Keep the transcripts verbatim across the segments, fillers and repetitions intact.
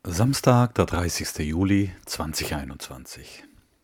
Samstag, der dreißigste Juli zweitausendeinundzwanzig.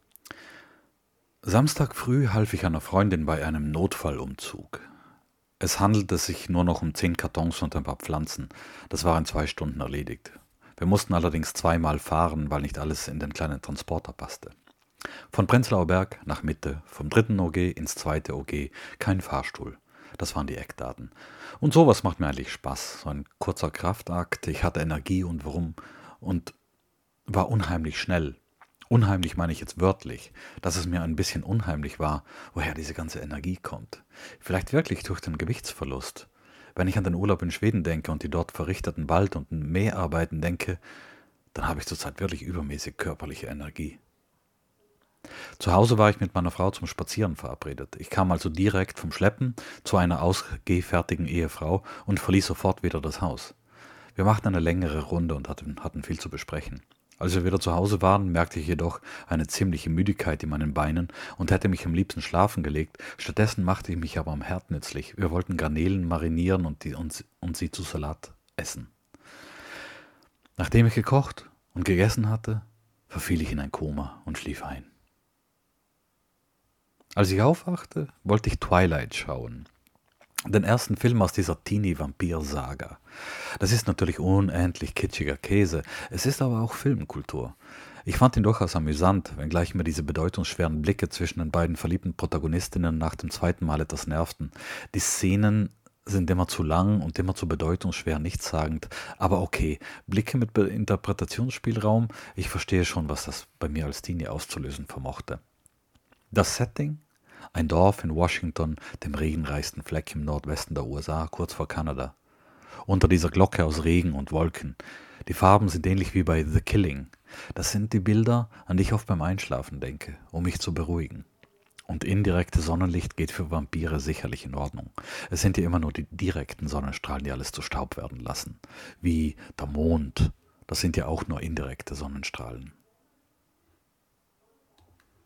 Samstag früh half ich einer Freundin bei einem Notfallumzug. Es handelte sich nur noch um zehn Kartons und ein paar Pflanzen. Das war in zwei Stunden erledigt. Wir mussten allerdings zweimal fahren, weil nicht alles in den kleinen Transporter passte. Von Prenzlauer Berg nach Mitte, vom dritten O G ins zweite O G, kein Fahrstuhl. Das waren die Eckdaten. Und sowas macht mir eigentlich Spaß. So ein kurzer Kraftakt, ich hatte Energie und Wurm und war unheimlich schnell. Unheimlich meine ich jetzt wörtlich, dass es mir ein bisschen unheimlich war, woher diese ganze Energie kommt. Vielleicht wirklich durch den Gewichtsverlust. Wenn ich an den Urlaub in Schweden denke und die dort verrichteten Wald- und Mäharbeiten denke, dann habe ich zurzeit wirklich übermäßig körperliche Energie. Zu Hause war ich mit meiner Frau zum Spazieren verabredet. Ich kam also direkt vom Schleppen zu einer ausgehfertigen Ehefrau und verließ sofort wieder das Haus. Wir machten eine längere Runde und hatten, hatten viel zu besprechen. Als wir wieder zu Hause waren, merkte ich jedoch eine ziemliche Müdigkeit in meinen Beinen und hätte mich am liebsten schlafen gelegt. Stattdessen machte ich mich aber am Herd nützlich. Wir wollten Garnelen marinieren und, die, und, und sie zu Salat essen. Nachdem ich gekocht und gegessen hatte, verfiel ich in ein Koma und schlief ein. Als ich aufwachte, wollte ich Twilight schauen. Den ersten Film aus dieser Teenie-Vampir-Saga. Das ist natürlich unendlich kitschiger Käse, es ist aber auch Filmkultur. Ich fand ihn durchaus amüsant, wenngleich mir diese bedeutungsschweren Blicke zwischen den beiden verliebten Protagonistinnen nach dem zweiten Mal etwas nervten. Die Szenen sind immer zu lang und immer zu bedeutungsschwer nichtssagend, aber okay, Blicke mit Be- Interpretationsspielraum, ich verstehe schon, was das bei mir als Teenie auszulösen vermochte. Das Setting? Ein Dorf in Washington, dem regenreichsten Fleck im Nordwesten der U S A, kurz vor Kanada. Unter dieser Glocke aus Regen und Wolken. Die Farben sind ähnlich wie bei The Killing. Das sind die Bilder, an die ich oft beim Einschlafen denke, um mich zu beruhigen. Und indirektes Sonnenlicht geht für Vampire sicherlich in Ordnung. Es sind ja immer nur die direkten Sonnenstrahlen, die alles zu Staub werden lassen. Wie der Mond. Das sind ja auch nur indirekte Sonnenstrahlen.